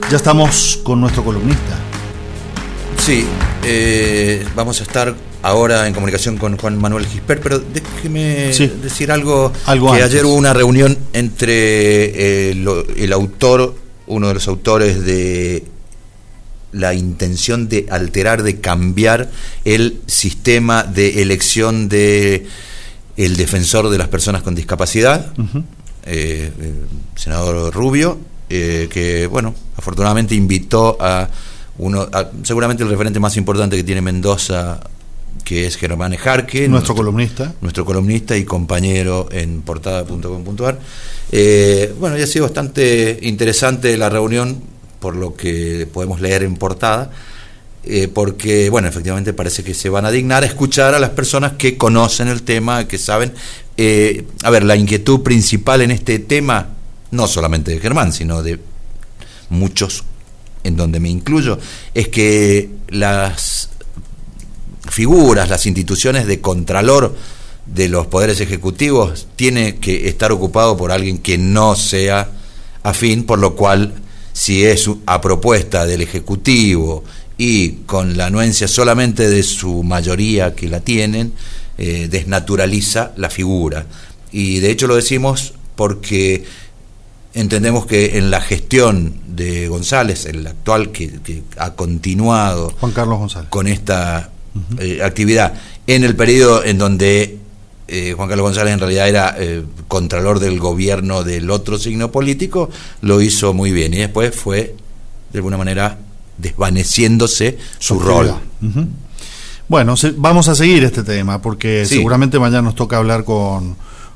Ya estamos con nuestro columnista. Sí, vamos a estar ahora en comunicación con Juan Manuel Gisper, pero déjeme decir algo que antes. Ayer hubo una reunión entre el autor, uno de los autores de la intención de alterar, de cambiar el sistema de elección de el defensor de las personas con discapacidad, el senador Rubio, que bueno, afortunadamente invitó a seguramente el referente más importante que tiene Mendoza, que es Germán Ejarque, nuestro columnista y compañero en portada.com.ar. Bueno, ya ha sido bastante interesante la reunión, por lo que podemos leer en portada, porque, bueno, efectivamente parece que se van a dignar a escuchar a las personas que conocen el tema, que saben. A ver, la inquietud principal en este tema, no solamente de Germán, sino de muchos, en donde me incluyo, es que las figuras, las instituciones de contralor de los poderes ejecutivos tiene que estar ocupado por alguien que no sea afín, por lo cual, si es a propuesta del Ejecutivo y con la anuencia solamente de su mayoría que la tienen, desnaturaliza la figura. Y de hecho lo decimos porque entendemos que en la gestión de González, el actual que ha continuado Juan Carlos González con esta actividad, en el periodo en donde Juan Carlos González en realidad era contralor del gobierno del otro signo político, lo hizo muy bien, y después fue de alguna manera desvaneciéndose su rol. Bueno, vamos a seguir este tema porque seguramente mañana nos toca hablar con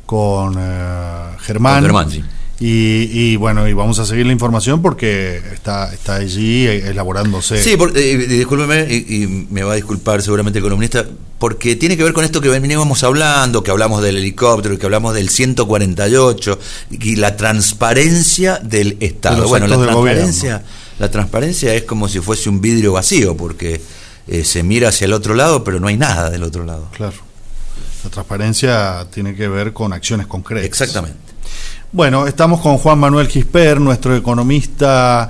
Germán. Con Germán, sí. Y bueno, y vamos a seguir la información porque está allí elaborándose. Sí, discúlpeme, y me va a disculpar seguramente el columnista, porque tiene que ver con esto que veníamos hablando, que hablamos del helicóptero, que hablamos del 148 y la transparencia del Estado. Bueno, la transparencia es como si fuese un vidrio vacío, porque se mira hacia el otro lado, pero no hay nada del otro lado. Claro. La transparencia tiene que ver con acciones concretas. Exactamente. Bueno, estamos con Juan Manuel Gisper, nuestro economista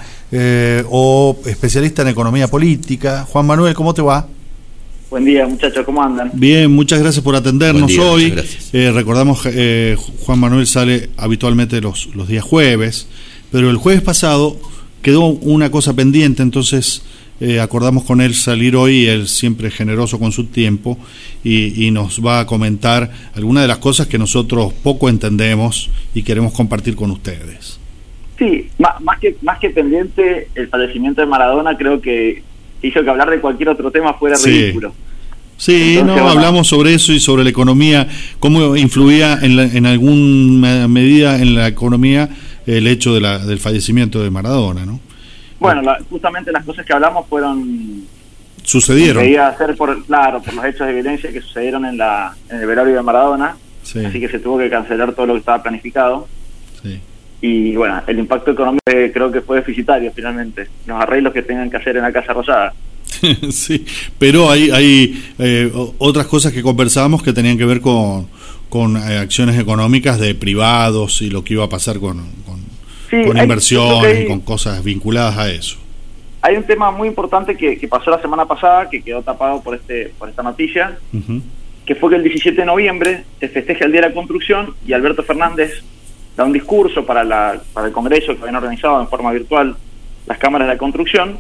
o especialista en economía política. Juan Manuel, ¿cómo te va? Buen día, muchachos, ¿cómo andan? Bien, muchas gracias por atendernos hoy. Recordamos que Juan Manuel sale habitualmente los días jueves, pero el jueves pasado quedó una cosa pendiente, entonces acordamos con él salir hoy, él siempre generoso con su tiempo, y nos va a comentar algunas de las cosas que nosotros poco entendemos y queremos compartir con ustedes. Sí, más que pendiente, el fallecimiento de Maradona creo que hizo que hablar de cualquier otro tema fuera ridículo. Sí, entonces, hablamos sobre eso y sobre la economía, cómo influía en alguna medida en la economía el hecho del fallecimiento de Maradona, ¿no? Bueno, justamente las cosas que hablamos sucedieron. Debía ser por los hechos de violencia que sucedieron en el velorio de Maradona, así que se tuvo que cancelar todo lo que estaba planificado. Sí. Y bueno, el impacto económico creo que fue deficitario finalmente, los arreglos que tengan que hacer en la Casa Rosada. Sí, pero hay otras cosas que conversábamos que tenían que ver con acciones económicas de privados y lo que iba a pasar con inversiones y con cosas vinculadas a eso. Hay un tema muy importante que pasó la semana pasada, que quedó tapado por esta noticia, que fue que el 17 de noviembre se festeja el Día de la Construcción y Alberto Fernández da un discurso para el Congreso que habían organizado en forma virtual las cámaras de la construcción,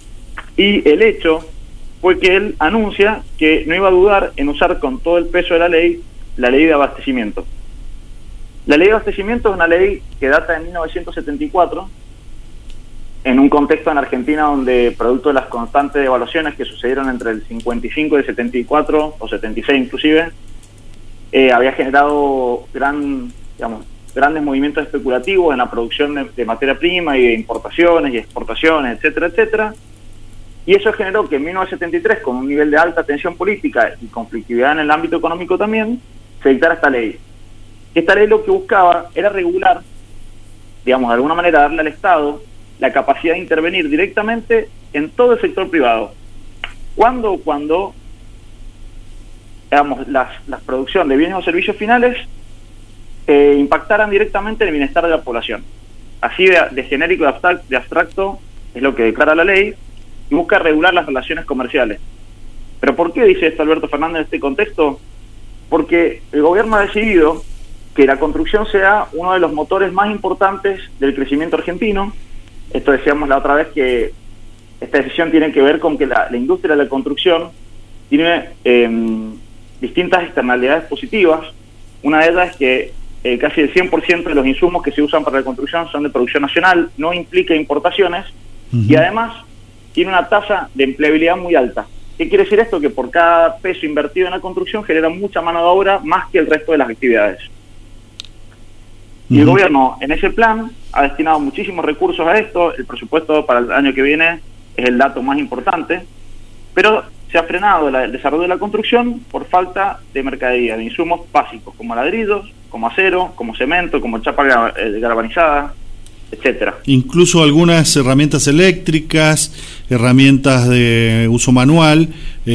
y el hecho fue que él anuncia que no iba a dudar en usar con todo el peso de la ley de abastecimiento. La ley de abastecimiento es una ley que data de 1974, en un contexto en Argentina donde, producto de las constantes devaluaciones que sucedieron entre el 55 y el 74, o 76 inclusive, había generado grandes movimientos especulativos en la producción de materia prima y de importaciones y exportaciones, etcétera, etcétera. Y eso generó que en 1973, con un nivel de alta tensión política y conflictividad en el ámbito económico también, se dictara esta ley. Esta ley lo que buscaba era regular, de alguna manera darle al Estado la capacidad de intervenir directamente en todo el sector privado. Cuando la producción de bienes o servicios finales impactaran directamente en el bienestar de la población. Así de genérico, de abstracto es lo que declara la ley, y busca regular las relaciones comerciales. ¿Pero por qué dice esto Alberto Fernández en este contexto? Porque el gobierno ha decidido que la construcción sea uno de los motores más importantes del crecimiento argentino. Esto decíamos la otra vez, que esta decisión tiene que ver con que la industria de la construcción tiene distintas externalidades positivas. Una de ellas es que casi el 100% de los insumos que se usan para la construcción son de producción nacional, no implica importaciones, y además tiene una tasa de empleabilidad muy alta. ¿Qué quiere decir esto? Que por cada peso invertido en la construcción genera mucha mano de obra más que el resto de las actividades. Y el gobierno en ese plan ha destinado muchísimos recursos a esto. El presupuesto para el año que viene es el dato más importante, pero se ha frenado el desarrollo de la construcción por falta de mercadería, de insumos básicos como ladrillos, como acero, como cemento, como chapa galvanizada, etcétera. Incluso algunas herramientas eléctricas, herramientas de uso manual,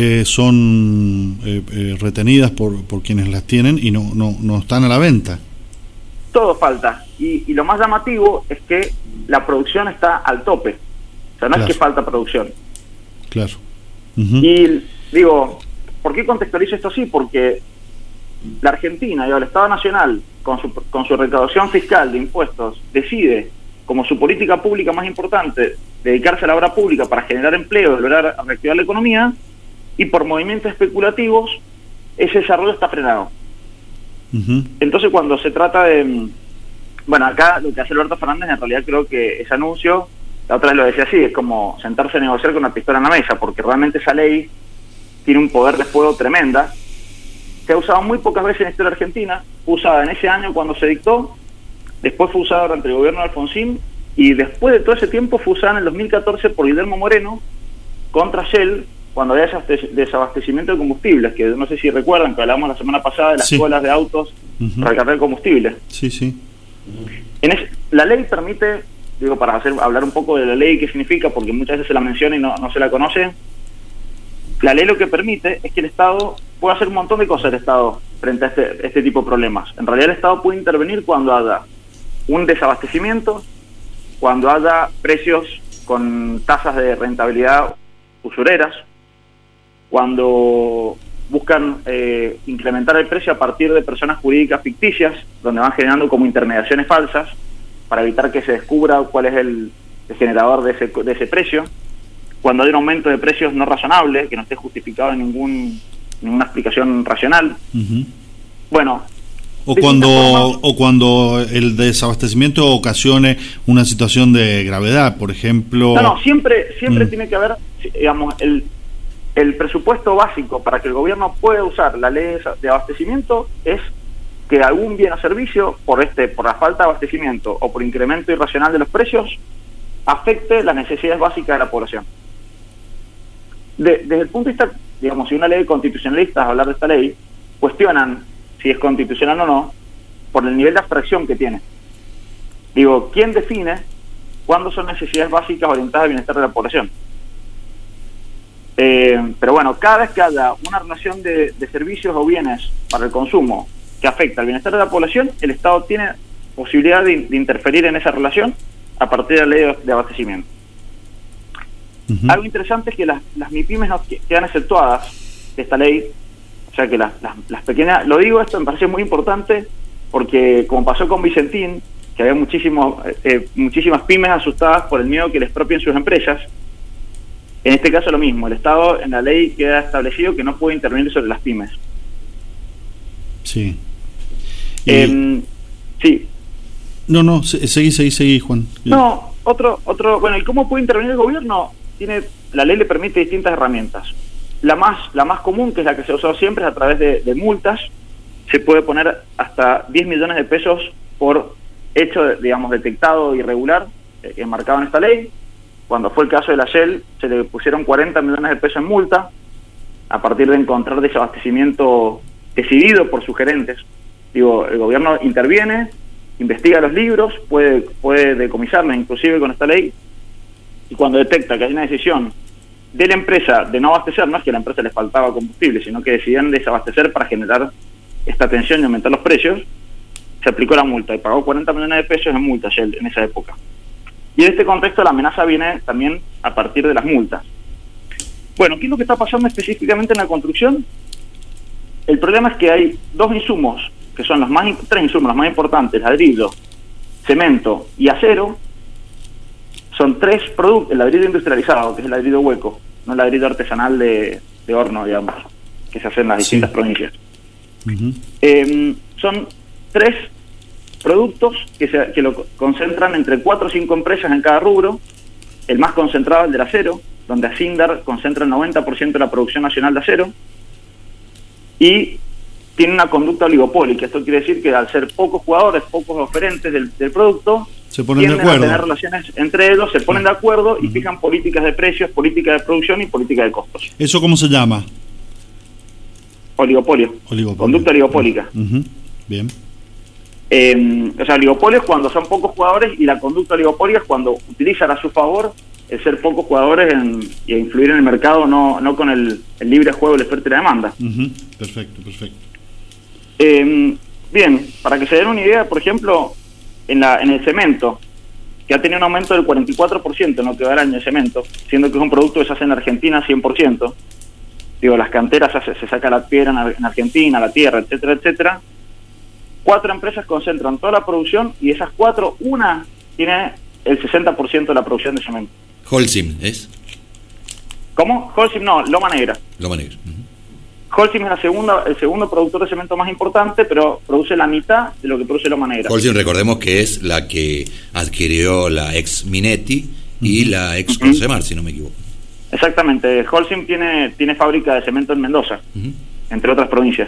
son retenidas por quienes las tienen y no están a la venta. Todo falta, y lo más llamativo es que la producción está al tope. O sea, no es que falta producción. Claro. Y digo, ¿por qué contextualizo esto así? Porque la Argentina, el Estado Nacional, con su recaudación fiscal de impuestos, decide, como su política pública más importante, dedicarse a la obra pública para generar empleo, lograr reactivar la economía, y por movimientos especulativos ese desarrollo está frenado. Entonces, cuando se trata de... Bueno, acá lo que hace Alberto Fernández, en realidad creo que ese anuncio, la otra vez lo decía así, es como sentarse a negociar con una pistola en la mesa, porque realmente esa ley tiene un poder de fuego tremenda. Se ha usado muy pocas veces en la historia argentina, fue usada en ese año cuando se dictó, después fue usada durante el gobierno de Alfonsín, y después de todo ese tiempo fue usada en el 2014 por Guillermo Moreno contra Shell, cuando había desabastecimiento de combustibles, que no sé si recuerdan que hablamos la semana pasada de las colas de autos para cargar combustible. La ley permite, digo, para hablar un poco de la ley, qué significa, porque muchas veces se la menciona y no se la conoce. La ley lo que permite es que el Estado puede hacer un montón de cosas, el Estado, frente a este tipo de problemas. En realidad el Estado puede intervenir cuando haya un desabastecimiento, cuando haya precios con tasas de rentabilidad usureras, cuando buscan incrementar el precio a partir de personas jurídicas ficticias, donde van generando como intermediaciones falsas para evitar que se descubra cuál es el generador de ese precio, cuando hay un aumento de precios no razonable, que no esté justificado en ninguna explicación racional. Bueno, o cuando el desabastecimiento ocasione una situación de gravedad, por ejemplo. Siempre tiene que haber, digamos, el presupuesto básico para que el gobierno pueda usar la ley de abastecimiento es que algún bien o servicio, por la falta de abastecimiento o por incremento irracional de los precios, afecte las necesidades básicas de la población. Desde el punto de vista, digamos, si una ley de constitucionalistas, hablar de esta ley, cuestionan si es constitucional o no, por el nivel de abstracción que tiene. Digo, ¿quién define cuándo son necesidades básicas orientadas al bienestar de la población? Pero bueno, cada vez que haya una relación de servicios o bienes para el consumo que afecta al bienestar de la población, el Estado tiene posibilidad de interferir en esa relación a partir de la ley de abastecimiento. Algo interesante es que las MIPYMES no quedan exceptuadas de esta ley, o sea que las pequeñas, lo digo, esto me parece muy importante porque como pasó con Vicentín, que había muchísimas pymes asustadas por el miedo que les expropien sus empresas. En este caso lo mismo, el Estado en la ley queda establecido que no puede intervenir sobre las pymes. Sí. Sí. No, seguí, Juan. No, otro, bueno, ¿y cómo puede intervenir el gobierno? La ley le permite distintas herramientas. La más común, que es la que se ha usado siempre, es a través de multas. Se puede poner hasta 10 millones de pesos por hecho, digamos, detectado irregular, enmarcado en esta ley. Cuando fue el caso de la Shell, se le pusieron 40 millones de pesos en multa a partir de encontrar desabastecimiento decidido por sus gerentes. Digo, el gobierno interviene, investiga los libros, puede decomisarlos inclusive con esta ley, y cuando detecta que hay una decisión de la empresa de no abastecer, no es que a la empresa les faltaba combustible, sino que decidían desabastecer para generar esta tensión y aumentar los precios, se aplicó la multa y pagó 40 millones de pesos en multa Shell en esa época. Y en este contexto la amenaza viene también a partir de las multas. Bueno, ¿qué es lo que está pasando específicamente en la construcción? El problema es que hay dos insumos, que son tres insumos los más importantes: ladrillo, cemento y acero. Son tres productos: el ladrillo industrializado, que es el ladrillo hueco, no el ladrillo artesanal de horno, digamos, que se hace en las distintas provincias. Son tres productos que lo concentran entre 4 o 5 empresas en cada rubro. El más concentrado es el del acero, donde Asindar concentra el 90% de la producción nacional de acero, y tiene una conducta oligopólica. Esto quiere decir que al ser pocos jugadores, pocos oferentes del producto, se ponen de acuerdo, a tener relaciones entre ellos, se ponen de acuerdo y fijan políticas de precios, políticas de producción y políticas de costos. ¿Eso cómo se llama? Oligopolio. Conducta oligopólica. Bien. O sea, oligopolio es cuando son pocos jugadores, y la conducta oligopólica es cuando utilizan a su favor el ser pocos jugadores y a influir en el mercado, no con el libre juego de la oferta y la demanda. Perfecto. Bien, para que se den una idea, por ejemplo, en el cemento, que ha tenido un aumento del 44% en lo que va el año de cemento, siendo que es un producto que se hace en Argentina 100%. Digo, las canteras se saca la piedra en Argentina, la tierra, etcétera, etcétera. 4 empresas concentran toda la producción, y de esas 4, una tiene el 60% de la producción de cemento. Holcim, ¿es? ¿Cómo? Holcim no, Loma Negra. Loma Negra. Holcim es el segundo productor de cemento más importante, pero produce la mitad de lo que produce Loma Negra. Holcim, recordemos que es la que adquirió la ex Minetti y la ex Consemar, si no me equivoco. Exactamente. Holcim tiene fábrica de cemento en Mendoza, entre otras provincias.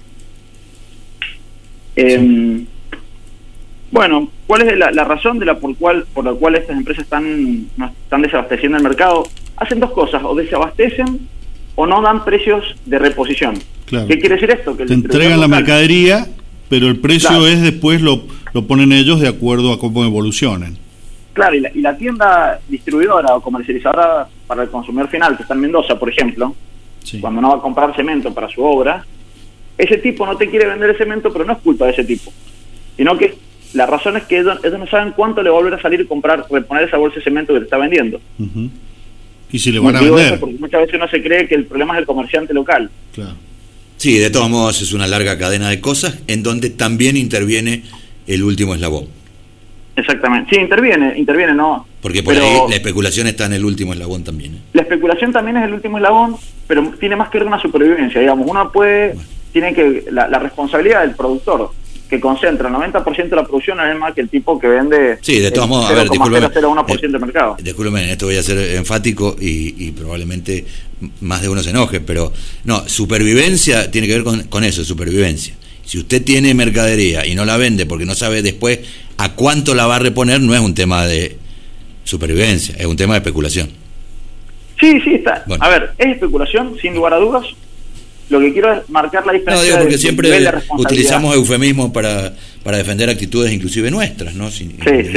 Bueno, ¿cuál es la razón por la cual estas empresas están desabasteciendo el mercado? Hacen dos cosas: o desabastecen o no dan precios de reposición. Claro. ¿Qué quiere decir esto? Que te entregan la mercadería, pero el precio es después lo ponen ellos de acuerdo a cómo evolucionen. Claro, y la tienda distribuidora o comercializadora para el consumidor final, que está en Mendoza, por ejemplo, cuando no va a comprar cemento para su obra, ese tipo no te quiere vender el cemento, pero no es culpa de ese tipo, sino que la razón es que ellos no saben cuánto le va a volver a salir reponer esa bolsa de cemento que te está vendiendo. Y si le van a vender. Porque muchas veces uno se cree que el problema es el comerciante local. Claro. Sí, de todos modos es una larga cadena de cosas en donde también interviene el último eslabón. Exactamente. Sí, interviene, ¿no? Porque por ahí la especulación está en el último eslabón también. La especulación también es el último eslabón, pero tiene más que ver con una supervivencia, digamos. Uno tiene que la responsabilidad del productor, que concentra el 90% de la producción, es más que el tipo que vende. Sí, de todos modos, a ver, discúlpeme. 0,01% del mercado. Discúlpeme, en esto voy a ser enfático y probablemente más de uno se enoje, pero no, supervivencia tiene que ver con eso, supervivencia. Si usted tiene mercadería y no la vende porque no sabe después a cuánto la va a reponer, no es un tema de supervivencia, es un tema de especulación. Sí, está. Bueno. A ver, es especulación, sin lugar a dudas. Lo que quiero es marcar la diferencia. No, digo porque siempre utilizamos eufemismos para defender actitudes inclusive nuestras, ¿no? Sí.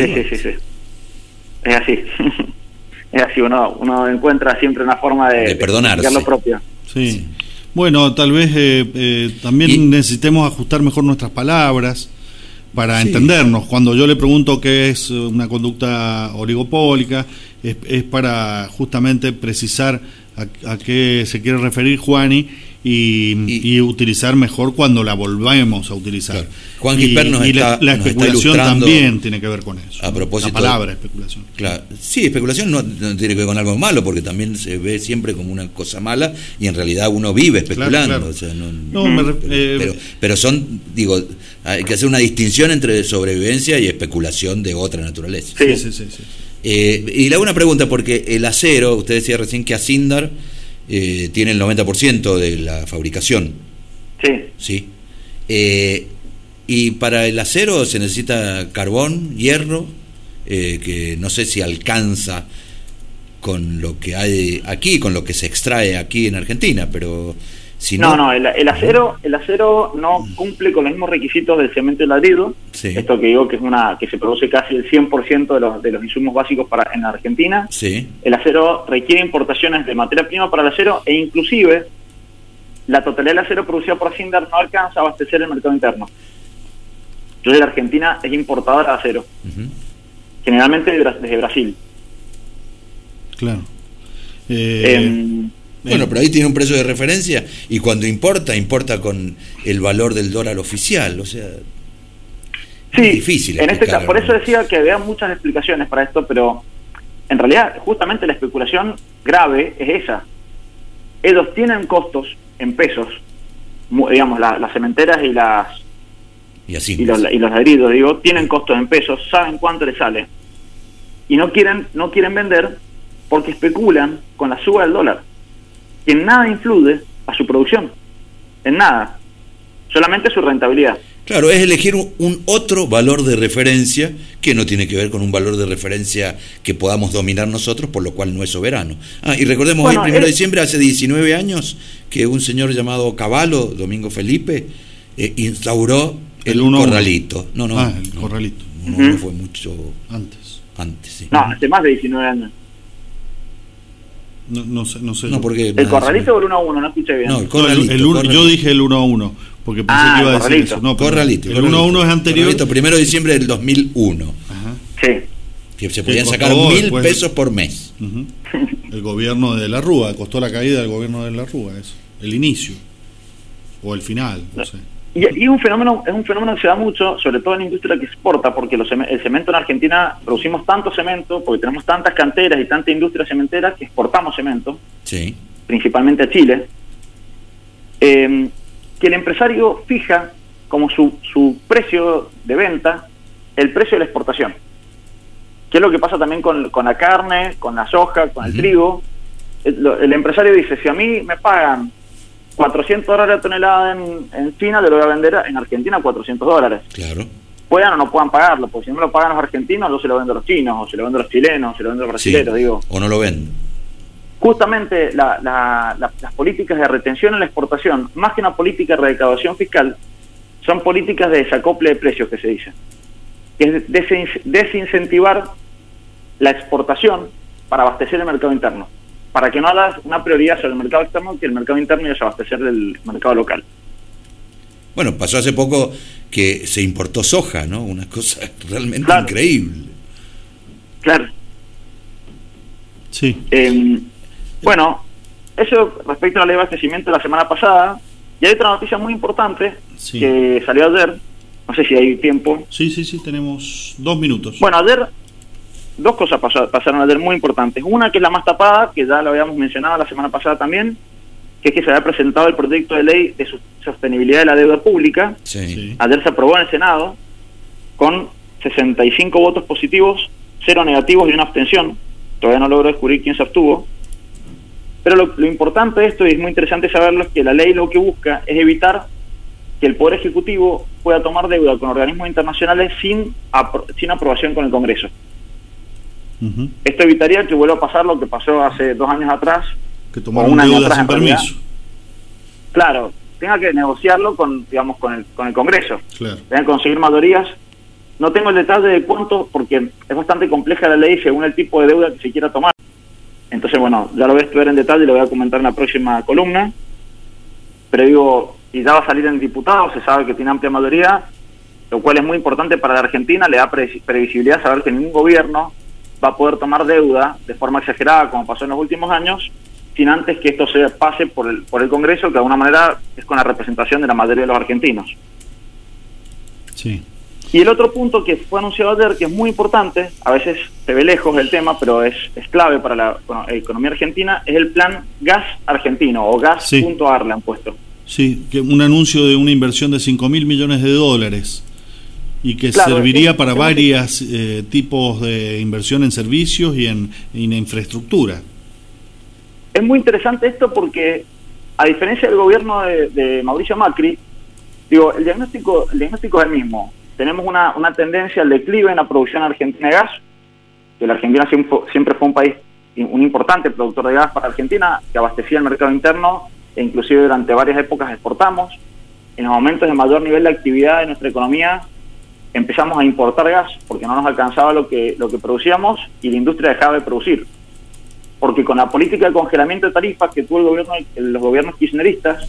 Es así. Es así, uno encuentra siempre una forma de perdonarse. Lo propio. Sí. Bueno, tal vez también necesitemos ajustar mejor nuestras palabras para entendernos. Cuando yo le pregunto qué es una conducta oligopólica, es para justamente precisar a qué se quiere referir Juani y utilizar mejor cuando la volvemos a utilizar. Claro. Juan Quisper la especulación también tiene que ver con eso. A propósito, la palabra especulación. Claro. Sí, especulación no tiene que ver con algo malo, porque también se ve siempre como una cosa mala y en realidad uno vive especulando. Claro. O sea, pero son, digo, hay que hacer una distinción entre sobrevivencia y especulación de otra naturaleza. Sí. Y le hago una pregunta, porque el acero, usted decía recién que Asindar tiene el 90% de la fabricación. Sí. Y para el acero se necesita carbón, hierro, que no sé si alcanza con lo que hay aquí, con lo que se extrae aquí en Argentina, pero si no... No, el acero no cumple con los mismos requisitos del cemento y ladrillo. Sí. Esto que digo que que se produce casi el 100% de los insumos básicos en Argentina. Sí. El acero requiere importaciones de materia prima para el acero, e inclusive la totalidad del acero producido por Asindar no alcanza a abastecer el mercado interno. Entonces la Argentina es importadora de acero. generalmente desde Brasil. Claro. Bueno, pero ahí tiene un precio de referencia y cuando importa con el valor del dólar oficial, o sea, sí, es difícil en este caso, por eso ¿no? decía que había muchas explicaciones para esto, pero en realidad justamente la especulación grave es esa. Ellos tienen costos en pesos, digamos, las cementeras y los ladridos, digo, tienen costos en pesos, saben cuánto les sale y no quieren vender porque especulan con la suba del dólar, que en nada influye a su producción, en nada, solamente su rentabilidad. Claro, es elegir un otro valor de referencia que no tiene que ver con un valor de referencia que podamos dominar nosotros, por lo cual no es soberano. Y recordemos, bueno, hoy, 1 de diciembre, hace 19 años, que un señor llamado Cavallo, Domingo Felipe, instauró el corralito. El corralito. No fue mucho antes, sí. No, hace más de 19 años. No sé. No, porque ¿El corralito o el 1-1? No escuché bien. No, el corralito. Yo dije el 1-1, porque pensé que iba a decir eso. No, corralito. El 1-1 es anterior. Corralito, 1 de diciembre del 2001. Ajá. Sí. Que se podían sacar 1.000 pesos por mes. El gobierno de la Rúa, costó la caída del gobierno de la Rúa, eso. El inicio. O el final, no sé. Y es un fenómeno que se da mucho, sobre todo en la industria que exporta, porque el cemento en Argentina, producimos tanto cemento, porque tenemos tantas canteras y tanta industria cementera que exportamos cemento, sí, principalmente a Chile, que el empresario fija como su precio de venta el precio de la exportación, que es lo que pasa también con la carne, con la soja, con el trigo. El empresario dice, si a mí me pagan $400 a tonelada en China, te lo voy a vender en Argentina a $400. Claro. Puedan o no puedan pagarlo, porque si no me lo pagan los argentinos, yo se lo vendo a los chinos, o se lo vendo a los chilenos, o se lo vendo a los brasileños, sí, digo. O no lo venden. Justamente las políticas de retención en la exportación, más que una política de recaudación fiscal, son políticas de desacople de precios, que se dice. Que es desincentivar la exportación para abastecer el mercado interno, para que no hagas una prioridad sobre el mercado externo, que el mercado interno es abastecer del mercado local. Bueno, pasó hace poco que se importó soja, ¿no? Una cosa realmente increíble. Claro. Sí. Bueno, eso respecto a la ley de abastecimiento de la semana pasada. Y hay otra noticia muy importante que salió ayer. No sé si hay tiempo. Sí, tenemos 2 minutos. Bueno, ayer 2 cosas pasaron ayer muy importantes. Una que es la más tapada, que ya lo habíamos mencionado la semana pasada también, que es que se había presentado el proyecto de ley de sostenibilidad de la deuda pública. Sí. Ayer se aprobó en el Senado con 65 votos positivos, 0 negativos y 1 abstención. Todavía no logro descubrir quién se abstuvo. Pero lo importante de esto, y es muy interesante saberlo, es que la ley lo que busca es evitar que el Poder Ejecutivo pueda tomar deuda con organismos internacionales sin aprobación con el Congreso. Esto evitaría que vuelva a pasar lo que pasó hace 2 años atrás, que tomaron deuda sin permiso. Claro, tenga que negociarlo con el Congreso. Claro. Tenga que conseguir mayorías. No tengo el detalle de cuánto, porque es bastante compleja la ley según el tipo de deuda que se quiera tomar. Entonces, bueno, ya lo voy a estudiar en detalle y lo voy a comentar en la próxima columna. Pero digo, y ya va a salir en diputados, se sabe que tiene amplia mayoría, lo cual es muy importante para la Argentina, le da previsibilidad saber que ningún gobierno va a poder tomar deuda de forma exagerada, como pasó en los últimos años, sin antes que esto se pase por el Congreso, que de alguna manera es con la representación de la mayoría de los argentinos. Sí. Y el otro punto que fue anunciado ayer, que es muy importante, a veces se ve lejos del tema, pero es clave para la economía argentina, es el plan Gas Argentino, o Gas.ar le han puesto. Sí, que un anuncio de una inversión de $5.000 millones y que serviría para varios tipos de inversión en servicios y en infraestructura. Es muy interesante esto porque, a diferencia del gobierno de Mauricio Macri, digo, el diagnóstico es el mismo. Tenemos una tendencia al declive en la producción argentina de gas, que la Argentina siempre fue un país, un importante productor de gas para Argentina, que abastecía el mercado interno, e inclusive durante varias épocas exportamos. En los momentos de mayor nivel de actividad de nuestra economía, empezamos a importar gas, porque no nos alcanzaba lo que producíamos, y la industria dejaba de producir. Porque con la política de congelamiento de tarifas que tuvo los gobiernos kirchneristas,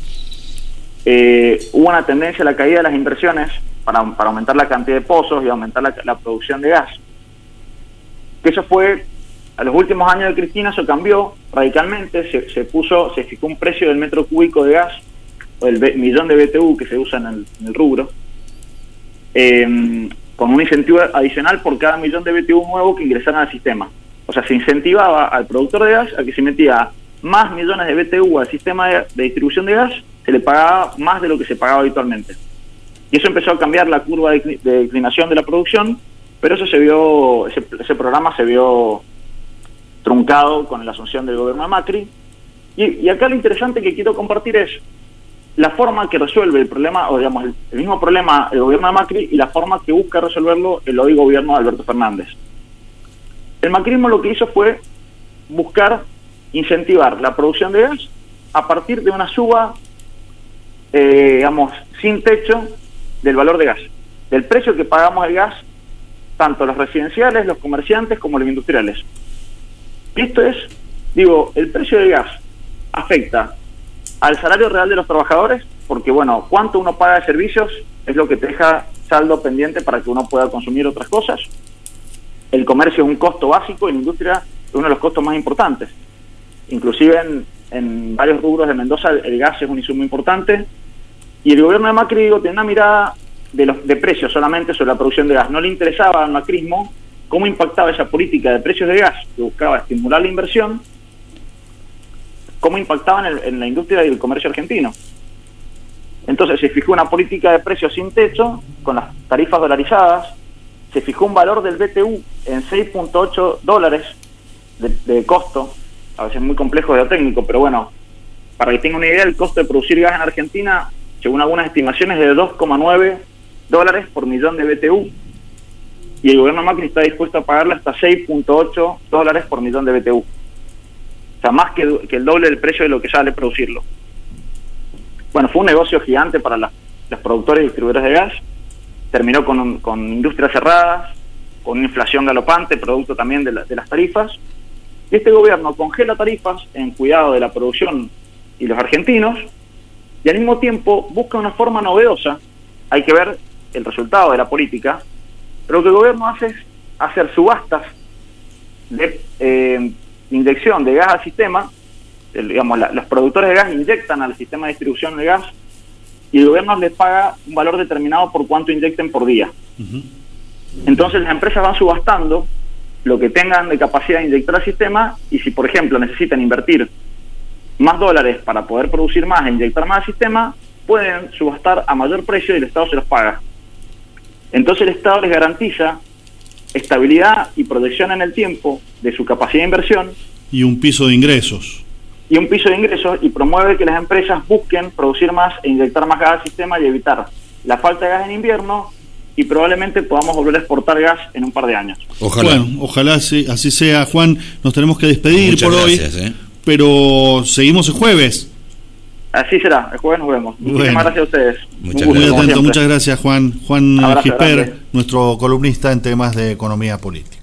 hubo una tendencia a la caída de las inversiones para aumentar la cantidad de pozos y aumentar la producción de gas. que eso fue, a los últimos años de Cristina eso cambió radicalmente, se fijó un precio del metro cúbico de gas, o el millón de BTU que se usa en el rubro, con un incentivo adicional por cada millón de BTU nuevo que ingresaran al sistema. O sea, se incentivaba al productor de gas a que si metía más millones de BTU al sistema de distribución de gas, se le pagaba más de lo que se pagaba habitualmente. Y eso empezó a cambiar la curva de declinación de la producción, pero eso ese programa se vio truncado con la asunción del gobierno de Macri. Y acá lo interesante que quiero compartir es la forma que resuelve el problema, o digamos, el mismo problema el gobierno de Macri y la forma que busca resolverlo el hoy gobierno de Alberto Fernández. El macrismo lo que hizo fue buscar incentivar la producción de gas a partir de una suba, digamos, sin techo del valor de gas, del precio que pagamos el gas, tanto los residenciales, los comerciantes como los industriales. Esto es, el precio del gas afecta al salario real de los trabajadores, porque bueno, cuánto uno paga de servicios es lo que te deja saldo pendiente para que uno pueda consumir otras cosas. El comercio es un costo básico y la industria es uno de los costos más importantes. Inclusive en varios rubros de Mendoza el gas es un insumo importante, y el gobierno de Macri tiene una mirada de precios solamente sobre la producción de gas. No le interesaba al macrismo cómo impactaba esa política de precios de gas que buscaba estimular la inversión, cómo impactaban en la industria y el comercio argentino. Entonces se fijó una política de precios sin techo, con las tarifas dolarizadas, se fijó un valor del BTU en $6.8 de costo, a veces muy complejo de lo técnico, pero bueno, para que tenga una idea, el costo de producir gas en Argentina, según algunas estimaciones, es de $2.9 por millón de BTU, y el gobierno Macri está dispuesto a pagarle hasta $6.8 por millón de BTU. O sea, más que el doble del precio de lo que sale producirlo. Bueno, fue un negocio gigante para los productores y distribuidores de gas. Terminó con industrias cerradas, con una inflación galopante, producto también de las tarifas. Y este gobierno congela tarifas en cuidado de la producción y los argentinos, y al mismo tiempo busca una forma novedosa, hay que ver el resultado de la política, pero lo que el gobierno hace es hacer subastas de inyección de gas al sistema. Los productores de gas inyectan al sistema de distribución de gas y el gobierno les paga un valor determinado por cuánto inyecten por día. Uh-huh. Entonces las empresas van subastando lo que tengan de capacidad de inyectar al sistema, y si por ejemplo necesitan invertir más dólares para poder producir más e inyectar más al sistema, pueden subastar a mayor precio y el Estado se los paga. Entonces el Estado les garantiza estabilidad y protección en el tiempo de su capacidad de inversión. Y un piso de ingresos. Y promueve que las empresas busquen producir más e inyectar más gas al sistema y evitar la falta de gas en invierno, y probablemente podamos volver a exportar gas en un par de años. Ojalá. Bueno, ojalá así sea, Juan. Nos tenemos que despedir. Muchas por gracias, hoy, pero seguimos el jueves. Así será, el jueves nos vemos. Muchísimas gracias a ustedes. Muy atento, muchas gracias, Juan. Juan Gisper, nuestro columnista en temas de economía política.